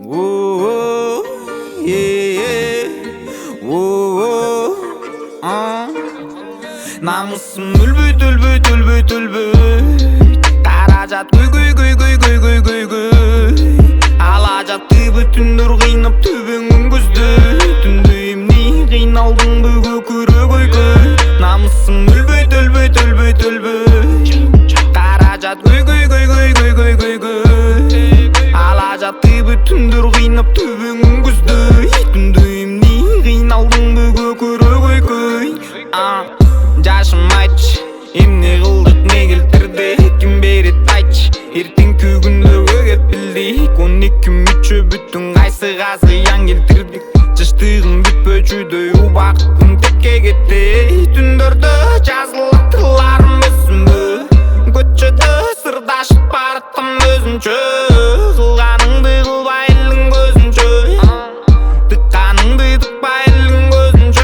Oh, yeah, oh, Namusum ülbüt ülbüt ülbüt ülbüt Karajat güy güy güy güy güy güy güy güy Alajatты бүтүндөр кыйнап түбүңүн көздү Түндүйүмни кыйналдың бүгү көрө көйгөй Намысым ülbüt ülbüt ülbüt ülbüt Karajat güy güy güy güy güy güy güy güy Alajatты бүтүндөр кыйнап түбүңүн көздү Түндүйүмни кыйналдың бүгү көрө көйгөй Жашым айтчы, эмне кылдык, не келтирди, ким берет айтчы Эртеңки күндөгө кеп билдик, 12 мүчө бүттүн кайсыга зыян келтирдик Жаштыгым бүтпөчүдөй убакытым текке кетти Түндөрдө жазылат тыларым өзүмбү Көчөдө сырдашып бараттым өзүнчө Кылганыңды кылбай элиң көзүнчө Тыкканыңды тыкпай элиң көзүнчө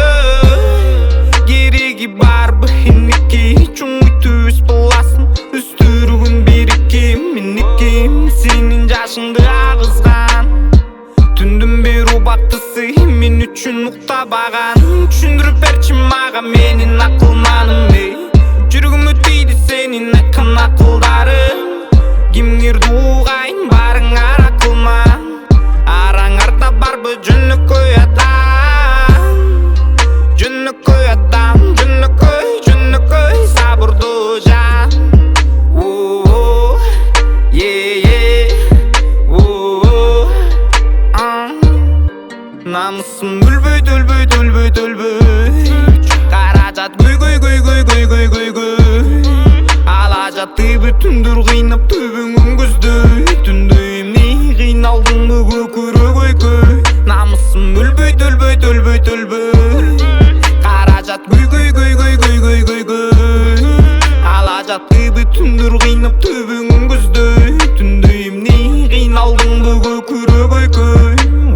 Кереги барбы эники чуңуй түз буласың Үстүрүгүн бирики меники Сенин жашыңды агызган Түндүн бир убактысы мен үчүн уктабаган Түшүндүрүп берчи мага менин акылманымды Жүрөгүмө тийди сенин айткан акылдарың Кимдирди угайын барыңар акылман Араңарда барбы жөнөкөй адам Жөнөкөй адам, жөнөкөй сабырдуу жан Намысым өлбөйт, өлбөйт, өлбөйт, өлбөйт Каражат güy güy güy güy güy güy güy güy Алажатты бүтүндөр кыйнап түбүңүн көздөй Түндүйүмни кыйналдың бүгү көрө көйгөй Намысым өлбөйт, өлбөйт, өлбөйт, өлбөйт Каражат güy güy güy güy güy güy güy güy Алажатты бүтүндөр кыйнап түбүңүн көздөй Түндүйүмни кыйналдың бүгү көрө көйгөй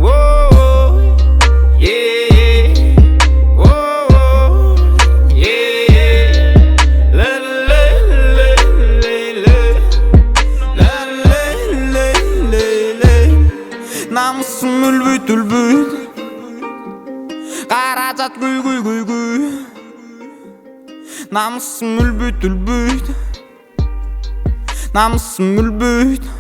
Намысым өлбөйт, өлбөйт Каражат güy güy güy güy Намысым өлбөйт, өлбөйт Намысым өлбөйт